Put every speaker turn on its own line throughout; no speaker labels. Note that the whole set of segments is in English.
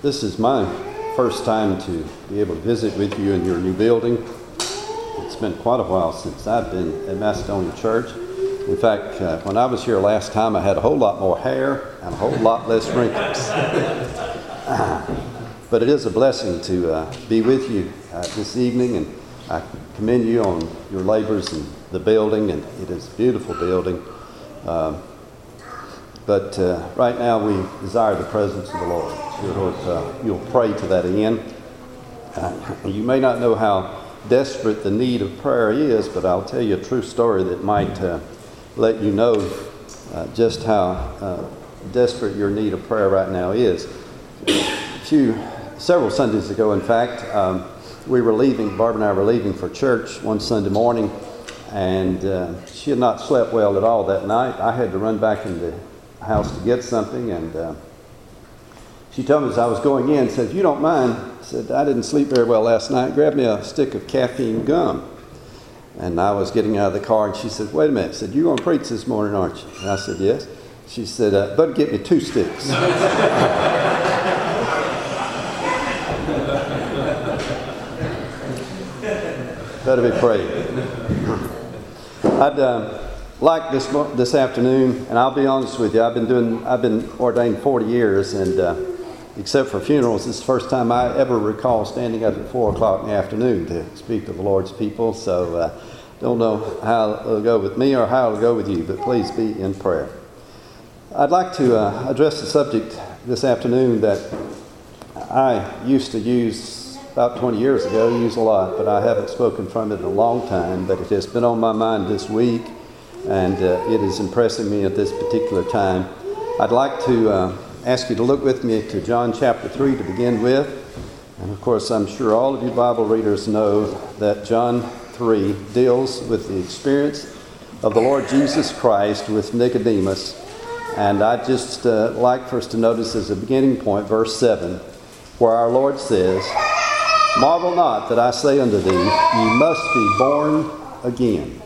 This is my first time to be able to visit with you in your new building. It's been quite a while since I've been at Macedonia Church. In fact, when I was here last time, I had a whole lot more hair and a whole lot less wrinkles. But it is a blessing to be with you this evening, and I commend you on your labors in the building, and it is a beautiful building. But right now we desire the presence of the Lord. You'll pray to that end. You may not know how desperate the need of prayer is, but I'll tell you a true story that might let you know just how desperate your need of prayer right now is. Several Sundays ago, in fact, Barbara and I were leaving for church one Sunday morning, and she had not slept well at all that night. I had to run back in the house to get something, and she told me as I was going in, said, "If you don't mind," said, "I didn't sleep very well last night. Grab me a stick of caffeine gum." And I was getting out of the car, and she said, "Wait a minute," said, "You're going to preach this morning, aren't you?" And I said, "Yes." She said, "Better get me 2 sticks." Better be praying. I'd like this afternoon, and I'll be honest with you, I've been ordained 40 years, and except for funerals, this is the first time I ever recall standing up at 4 o'clock in the afternoon to speak to the Lord's people. So don't know how it'll go with me or how it'll go with you, but please be in prayer. I'd like to address the subject this afternoon that I used to use about 20 years ago, use a lot, but I haven't spoken from it in a long time, but it has been on my mind this week, and it is impressing me at this particular time. I'd like to ask you to look with me to John chapter 3 to begin with. And of course, I'm sure all of you Bible readers know that John 3 deals with the experience of the Lord Jesus Christ with Nicodemus. And I'd just like for us to notice as a beginning point, verse 7, where our Lord says, "Marvel not that I say unto thee, ye must be born again."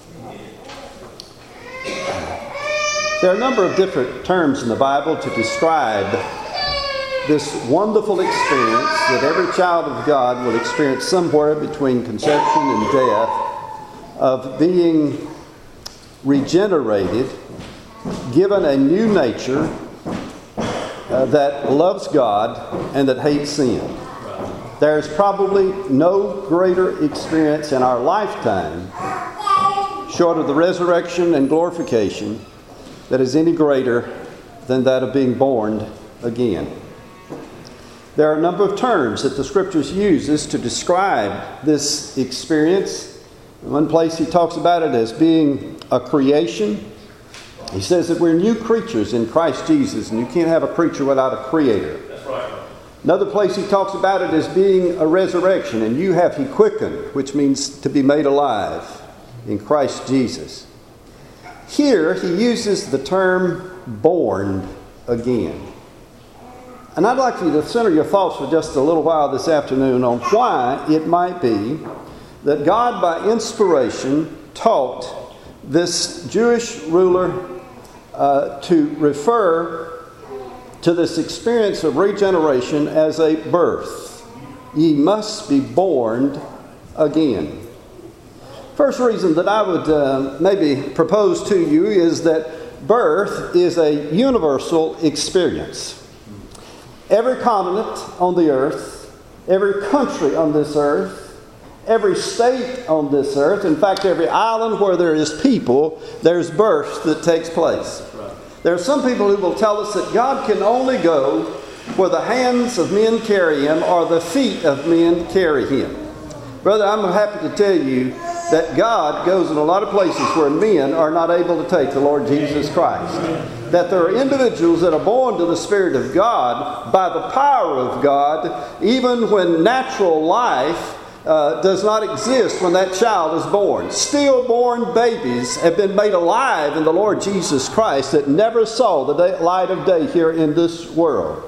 There are a number of different terms in the Bible to describe this wonderful experience that every child of God will experience somewhere between conception and death, of being regenerated, given a new nature that loves God and that hates sin. There's probably no greater experience in our lifetime, short of the resurrection and glorification, that is any greater than that of being born again. There are a number of terms that the Scriptures uses to describe this experience. In one place he talks about it as being a creation. He says that we're new creatures in Christ Jesus, and you can't have a creature without a creator.
That's right.
Another place he talks about it as being a resurrection, and you have he quickened, which means to be made alive in Christ Jesus. Here he uses the term born again. And I'd like for you to center your thoughts for just a little while this afternoon on why it might be that God by inspiration taught this Jewish ruler to refer to this experience of regeneration as a birth. Ye must be born again. First reason that I would maybe propose to you is that birth is a universal experience. Every continent on the earth, every country on this earth, every state on this earth, in fact every island where there is people, there's birth that takes place. There are some people who will tell us that God can only go where the hands of men carry him or the feet of men carry him. Brother, I'm happy to tell you that God goes in a lot of places where men are not able to take the Lord Jesus Christ. That there are individuals that are born to the Spirit of God by the power of God, even when natural life does not exist when that child is born. Stillborn babies have been made alive in the Lord Jesus Christ that never saw the light of day here in this world.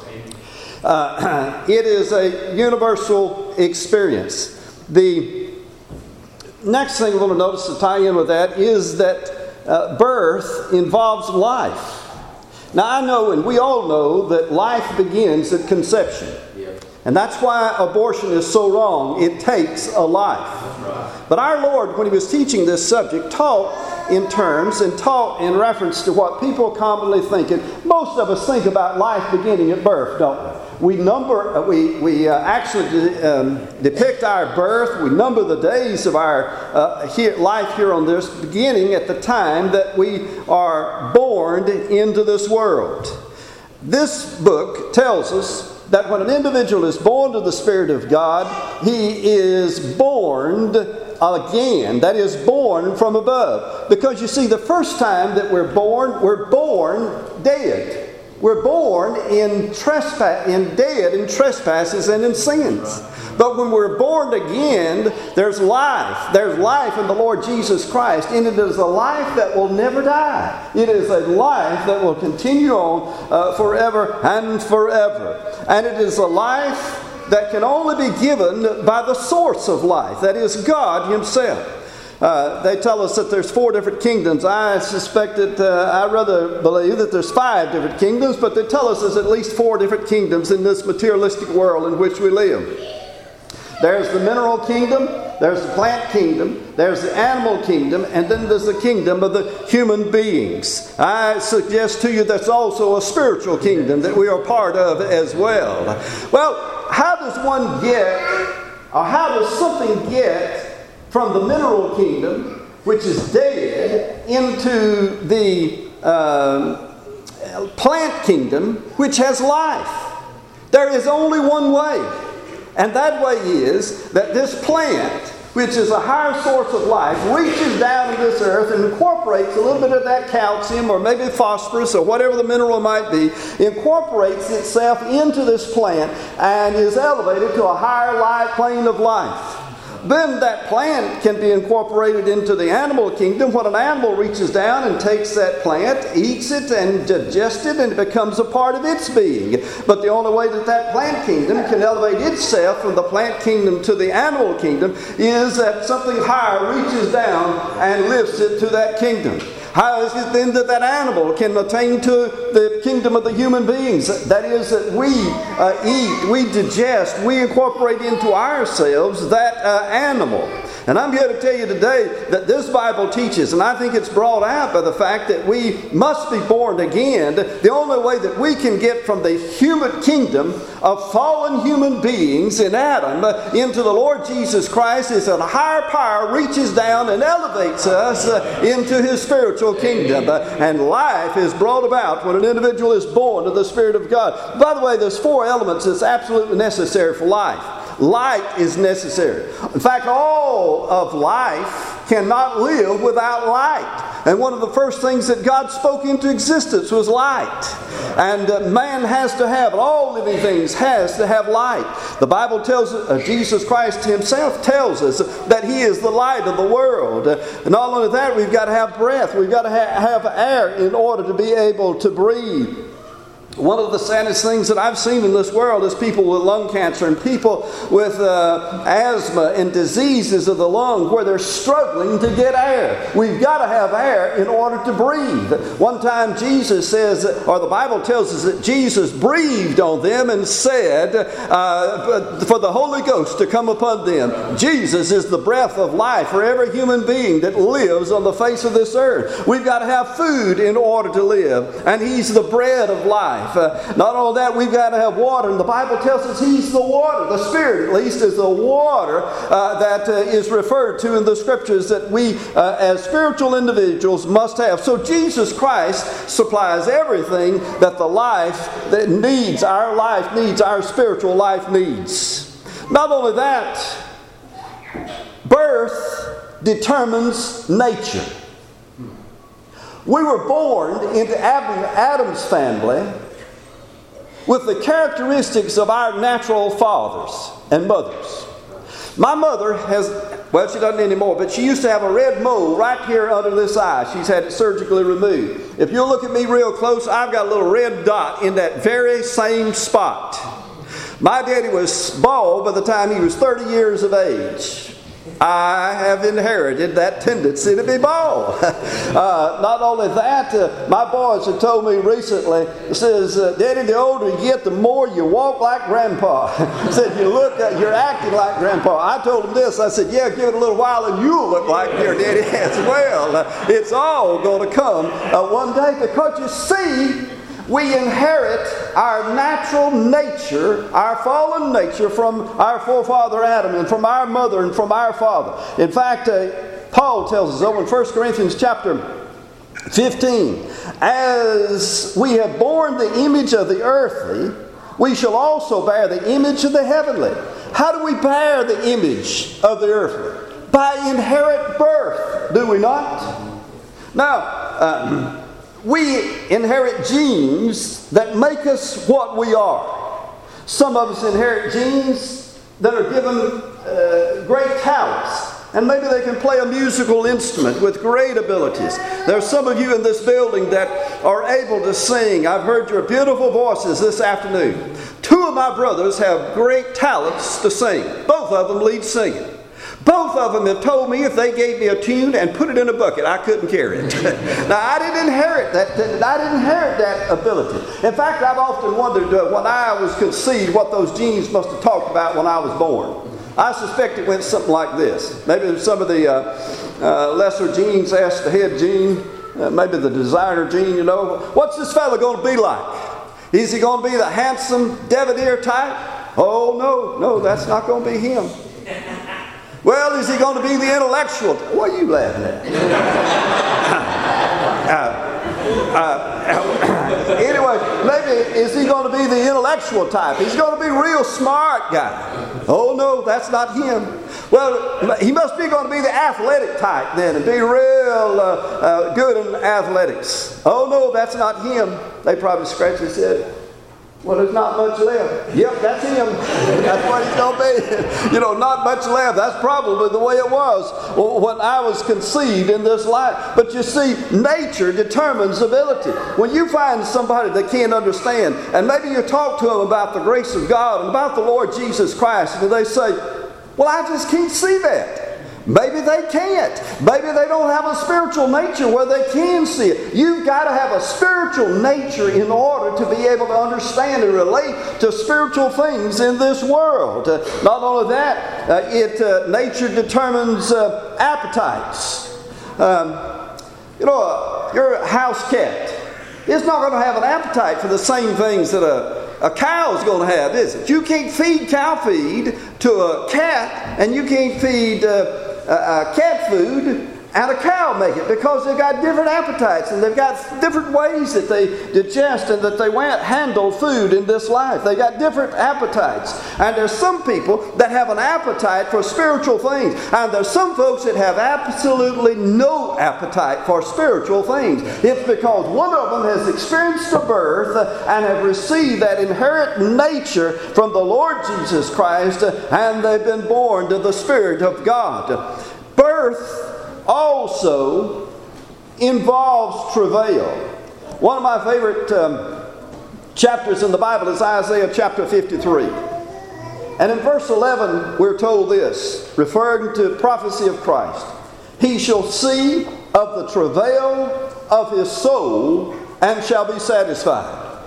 It is a universal experience. The next thing we're going to notice to tie in with that is that birth involves life. Now I know, and we all know, that life begins at conception. And that's why abortion is so wrong. It takes a life. But our Lord, when He was teaching this subject, taught in terms and taught in reference to what people commonly think. And most of us think about life beginning at birth, don't we? We actually depict our birth. We number the days of our life here on this, beginning at the time that we are born into this world. This book tells us that when an individual is born to the Spirit of God, he is born again. That is, born from above. Because you see, the first time that we're born dead. We're born dead in trespasses and in sins. But when we're born again, there's life. There's life in the Lord Jesus Christ. And it is a life that will never die. It is a life that will continue on forever and forever. And it is a life that can only be given by the source of life. That is God Himself. They tell us that there's 4 different kingdoms. I suspect that, I rather believe that there's 5 different kingdoms, but they tell us there's at least 4 different kingdoms in this materialistic world in which we live. There's the mineral kingdom, there's the plant kingdom, there's the animal kingdom, and then there's the kingdom of the human beings. I suggest to you that's also a spiritual kingdom that we are part of as well. Well, how does one get, or how does something get from the mineral kingdom, which is dead, into the plant kingdom, which has life? There is only one way. And that way is that this plant, which is a higher source of life, reaches down to this earth and incorporates a little bit of that calcium or maybe phosphorus or whatever the mineral might be, incorporates itself into this plant and is elevated to a higher life plane of life. Then that plant can be incorporated into the animal kingdom when an animal reaches down and takes that plant, eats it and digests it, and it becomes a part of its being. But the only way that that plant kingdom can elevate itself from the plant kingdom to the animal kingdom is that something higher reaches down and lifts it to that kingdom. How is it then that that animal can attain to the kingdom of the human beings? That is, that we eat, we digest, we incorporate into ourselves that animal. And I'm here to tell you today that this Bible teaches, and I think it's brought out by the fact that we must be born again. The only way that we can get from the human kingdom of fallen human beings in Adam into the Lord Jesus Christ is that a higher power reaches down and elevates us into His spiritual kingdom. And life is brought about when an individual is born of the Spirit of God. By the way, there's 4 elements that's absolutely necessary for life. Light is necessary. In fact, all of life cannot live without light. And one of the first things that God spoke into existence was light. And man has to have, all living things has to have light. The Bible tells us, Jesus Christ Himself tells us that He is the light of the world. And not only that, we've got to have breath. We've got to have air in order to be able to breathe. One of the saddest things that I've seen in this world is people with lung cancer and people with asthma and diseases of the lung where they're struggling to get air. We've got to have air in order to breathe. One time Jesus says, or the Bible tells us that Jesus breathed on them and said for the Holy Ghost to come upon them. Jesus is the breath of life for every human being that lives on the face of this earth. We've got to have food in order to live, and He's the bread of life. Not only that, we've got to have water, and the Bible tells us He's the water. The Spirit, at least, is the water that is referred to in the Scriptures that we, as spiritual individuals, must have. So Jesus Christ supplies everything that the life that needs, our spiritual life needs. Not only that, birth determines nature. We were born into Adam's family with the characteristics of our natural fathers and mothers. My mother has, well, she doesn't anymore, but she used to have a red mole right here under this eye. She's had it surgically removed. If you'll look at me real close, I've got a little red dot in that very same spot. My daddy was bald by the time he was 30 years of age. I have inherited that tendency to be bald. Not only that, my boys have told me recently, says, Daddy, the older you get, the more you walk like Grandpa. Said, you're acting like Grandpa. I told him this, I said, yeah, give it a little while and you'll look like your daddy as well. It's all going to come one day, because you see, we inherit our natural nature, our fallen nature, from our forefather Adam and from our mother and from our father. In fact, Paul tells us over in 1 Corinthians chapter 15, as we have borne the image of the earthly, we shall also bear the image of the heavenly. How do we bear the image of the earthly? By inherent birth, do we not? Now, we inherit genes that make us what we are. Some of us inherit genes that are given great talents. And maybe they can play a musical instrument with great abilities. There are some of you in this building that are able to sing. I've heard your beautiful voices this afternoon. Two of my brothers have great talents to sing. Both of them lead singing. Both of them have told me if they gave me a tune and put it in a bucket, I couldn't carry it. Now, I didn't inherit that ability. In fact, I've often wondered when I was conceived what those genes must have talked about when I was born. I suspect it went something like this. Maybe some of the lesser genes asked the head gene, maybe the designer gene, what's this fella going to be like? Is he going to be the handsome, debonair type? Oh, no, that's not going to be him. Well, is he going to be the intellectual? What are you laughing at? Anyway, maybe is he going to be the intellectual type? He's going to be a real smart guy. Oh, no, that's not him. Well, he must be going to be the athletic type then and be real good in athletics. Oh, no, that's not him. They probably scratch his head. Well, there's not much left. Yep, that's him. That's what he's going to be. Not much left. That's probably the way it was when I was conceived in this life. But you see, nature determines ability. When you find somebody that can't understand, and maybe you talk to them about the grace of God and about the Lord Jesus Christ, and they say, well, I just can't see that. Maybe they can't. Maybe they don't have a spiritual nature where they can see it. You've got to have a spiritual nature in order to be able to understand and relate to spiritual things in this world. Not only that, nature determines appetites. Your house cat is not going to have an appetite for the same things that a cow is going to have, is it? You can't feed cow feed to a cat, and you can't feed cat food and a cow make it, because they've got different appetites and they've got different ways that they digest and that they handle food in this life. They've got different appetites. And there's some people that have an appetite for spiritual things, and there's some folks that have absolutely no appetite for spiritual things. It's because one of them has experienced a birth and have received that inherent nature from the Lord Jesus Christ, and they've been born to the Spirit of God. Birth also involves travail. One of my favorite chapters in the Bible is Isaiah chapter 53. And in verse 11 we're told this, referring to prophecy of Christ. He shall see of the travail of his soul and shall be satisfied.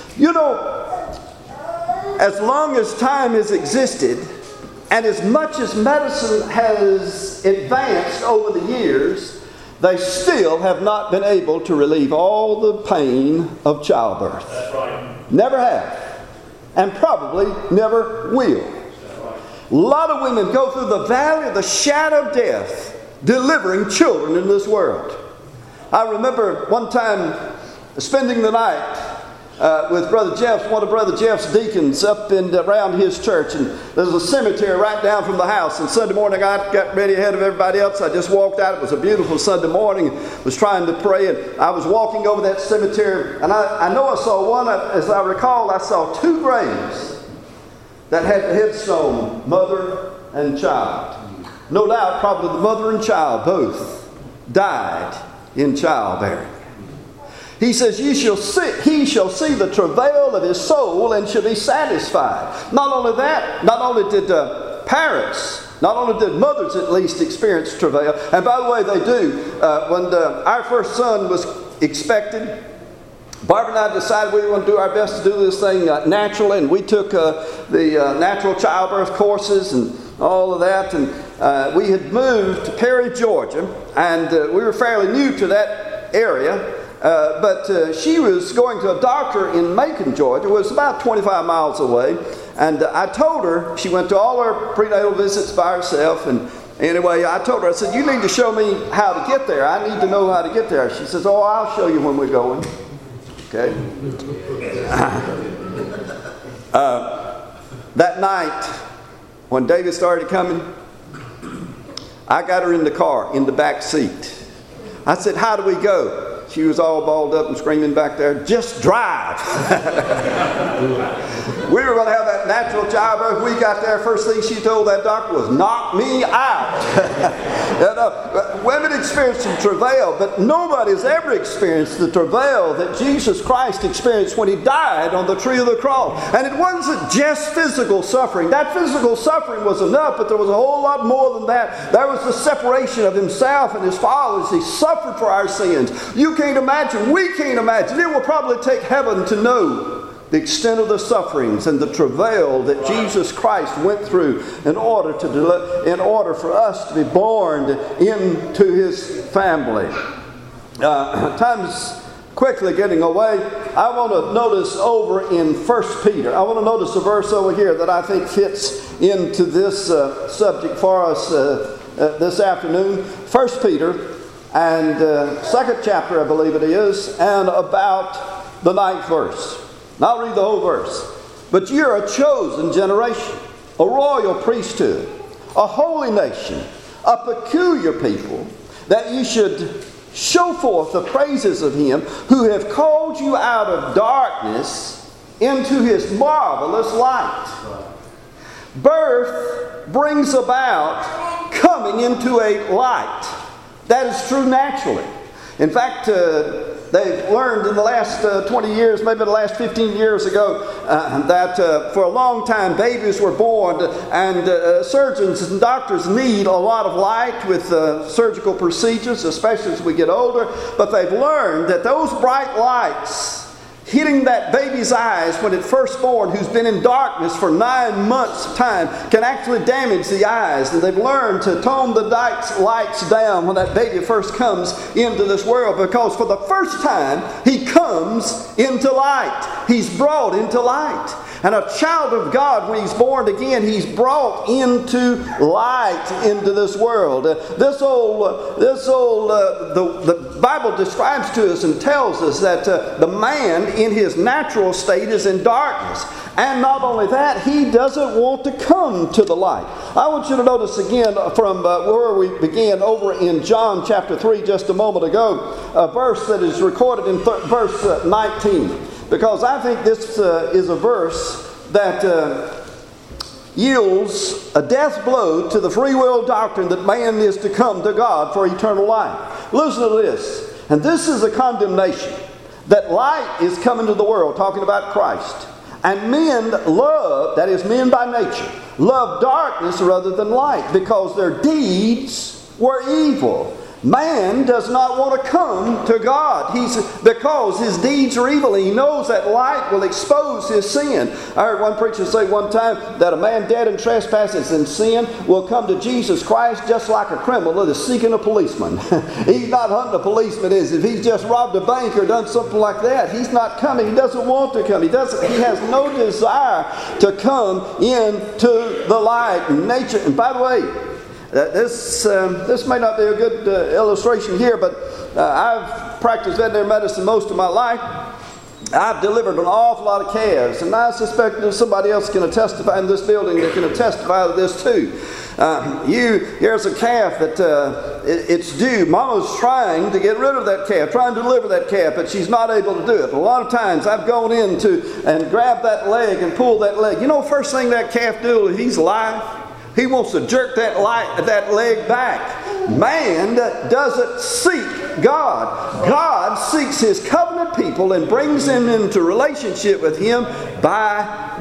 As long as time has existed, and as much as medicine has advanced over the years, they still have not been able to relieve all the pain of childbirth. That's right. Never have. And probably never will. A lot of women go through the valley of the shadow of death, delivering children in this world. I remember one time spending the night with Brother Jeff, one of Brother Jeff's deacons up and around his church, and there's a cemetery right down from the house. And Sunday morning I got ready ahead of everybody else. I just walked out. It was a beautiful Sunday morning. Was trying to pray, and I was walking over that cemetery, and I know I saw one. As I recall, I saw two graves that had the headstone mother and child. No doubt, probably the mother and child both died in childbearing. He says, he shall see the travail of his soul and shall be satisfied. Not only that, not only did parents, not only did mothers at least experience travail, and by the way, they do. When our first son was expected, Barbara and I decided we were going to do our best to do this thing naturally, and we took the natural childbirth courses and all of that, and we had moved to Perry, Georgia, and we were fairly new to that area, but she was going to a doctor in Macon, Georgia. It was about 25 miles away, and I told her, she went to all her prenatal visits by herself, and anyway, I told her, I said, you need to show me how to get there. I need to know how to get there. She says, oh, I'll show you when we're going. Okay. That night, when David started coming, I got her in the car, in the back seat. I said, how do we go? She was all balled up and screaming back there, just drive. We were going to have that natural childbirth. We got there, first thing she told that doctor was, knock me out. Women experience some travail, but nobody has ever experienced the travail that Jesus Christ experienced when He died on the tree of the cross. And it wasn't just physical suffering. That physical suffering was enough, but there was a whole lot more than that. There was the separation of Himself and His Father as He suffered for our sins. You can't imagine, we can't imagine. It will probably take heaven to know the extent of the sufferings and the travail that Jesus Christ went through in order for us to be born into His family. Time's quickly getting away. I want to notice over in 1 Peter. I want to notice a verse over here that I think fits into this subject for us this afternoon. 1 Peter and 2nd chapter, I believe it is, and about the 9th verse. I'll read the whole verse. But you're a chosen generation, a royal priesthood, a holy nation, a peculiar people, that you should show forth the praises of Him who have called you out of darkness into His marvelous light. Birth brings about coming into a light. That is true naturally. In fact, they've learned in the last 20 years, maybe the last 15 years ago, that for a long time babies were born, and surgeons and doctors need a lot of light with surgical procedures, especially as we get older. But they've learned that those bright lights hitting that baby's eyes when it's first born, who's been in darkness for 9 months' time, can actually damage the eyes. And they've learned to tone the lights down when that baby first comes into this world, because for the first time he comes into light. He's brought into light. And a child of God, when he's born again, he's brought into light into this world. The Bible describes to us and tells us that the man in his natural state is in darkness. And not only that, he doesn't want to come to the light. I want you to notice again from where we began over in John chapter 3 just a moment ago, a verse that is recorded in verse 19. Because I think this is a verse that yields a death blow to the free will doctrine that man is to come to God for eternal life. Listen to this. And this is a condemnation, that light is coming to the world, talking about Christ. And men love, that is men by nature, love darkness rather than light, because their deeds were evil. Man does not want to come to God because his deeds are evil. He knows that light will expose his sin. I heard one preacher say one time that a man dead in trespasses and sin will come to Jesus Christ just like a criminal that is seeking a policeman. He's not hunting a policeman. If he's just robbed a bank or done something like that, he's not coming. He doesn't want to come. He has no desire to come into the light and nature. And by the way, this may not be a good illustration here, but I've practiced veterinary medicine most of my life. I've delivered an awful lot of calves, and I suspect there's somebody else going to testify in this building that can testify to this too. Here's a calf that it's due. Mama's trying to get rid of that calf, trying to deliver that calf, but she's not able to do it. A lot of times I've gone into and grabbed that leg and pulled that leg. You know, first thing that calf do is he's alive. He wants to jerk that leg back. Man doesn't seek God. God seeks His covenant people and brings them into relationship with Him by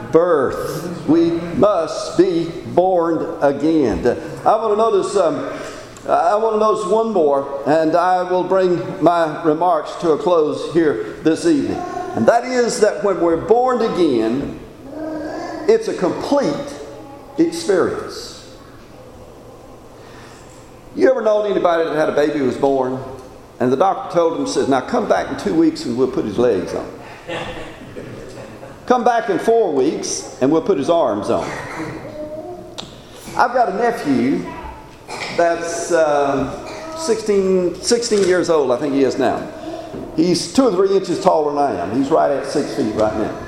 birth. We must be born again. I want to notice one more, and I will bring my remarks to a close here this evening. And that is that when we're born again, it's a complete experience. You ever known anybody that had a baby who was born, and the doctor told him, says, now come back in 2 weeks and we'll put his legs on. Come back in 4 weeks and we'll put his arms on. I've got a nephew that's 16 years old, I think he is now. He's 2 or 3 inches taller than I am. He's right at 6 feet right now.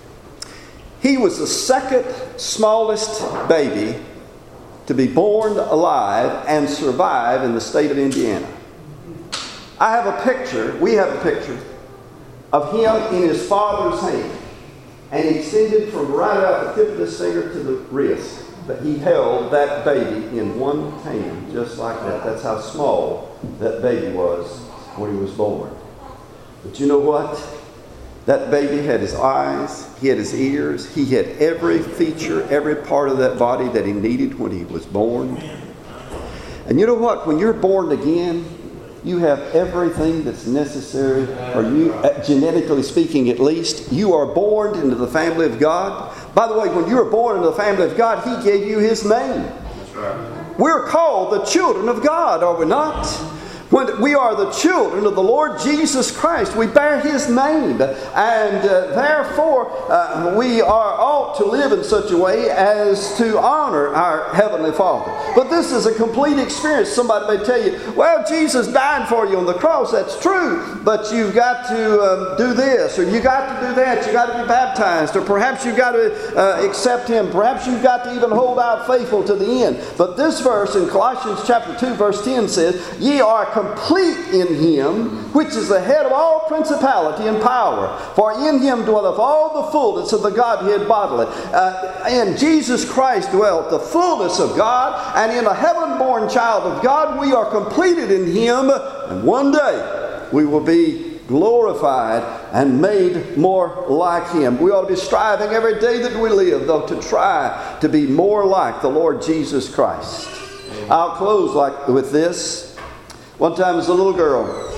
He was the second smallest baby to be born alive and survive in the state of Indiana. We have a picture of him in his father's hand, and he extended from right out the tip of his finger to the wrist. But he held that baby in one hand, just like that. That's how small that baby was when he was born. But you know what? That baby had his eyes, he had his ears, he had every feature, every part of that body that he needed when he was born. And you know what? When you're born again, you have everything that's necessary, or you, genetically speaking at least. You are born into the family of God. By the way, when you were born into the family of God, He gave you His name. That's right. We're called the children of God, are we not? When we are the children of the Lord Jesus Christ, we bear His name, and therefore we ought to live in such a way as to honor our Heavenly Father. But this is a complete experience. Somebody may tell you, well, Jesus died for you on the cross. That's true, but you've got to do this, or you got to do that. You got to be baptized, or perhaps you've got to accept Him. Perhaps you've got to even hold out faithful to the end. But this verse in Colossians chapter 2, verse 10 says, ye are complete in Him, which is the head of all principality and power. For in Him dwelleth all the fullness of the Godhead bodily. In Jesus Christ dwelt the fullness of God, and in a heaven-born child of God, we are completed in Him, and one day we will be glorified and made more like Him. We ought to be striving every day that we live, though, to try to be more like the Lord Jesus Christ. I'll close with this. One time as a little girl,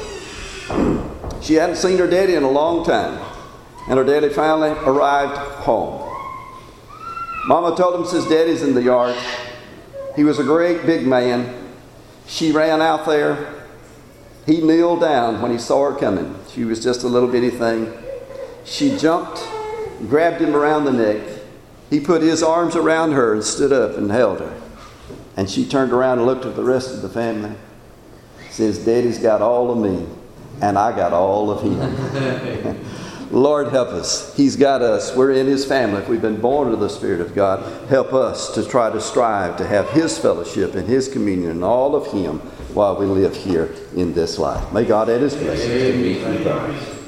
she hadn't seen her daddy in a long time, and her daddy finally arrived home. Mama told him, says, Daddy's in the yard. He was a great big man. She ran out there. He kneeled down when he saw her coming. She was just a little bitty thing. She jumped, grabbed him around the neck. He put his arms around her and stood up and held her. And she turned around and looked at the rest of the family. Says, Daddy's got all of me, and I got all of Him. Lord, help us. He's got us. We're in His family. If we've been born of the Spirit of God, help us to try to strive to have His fellowship and His communion and all of Him while we live here in this life. May God add His blessings.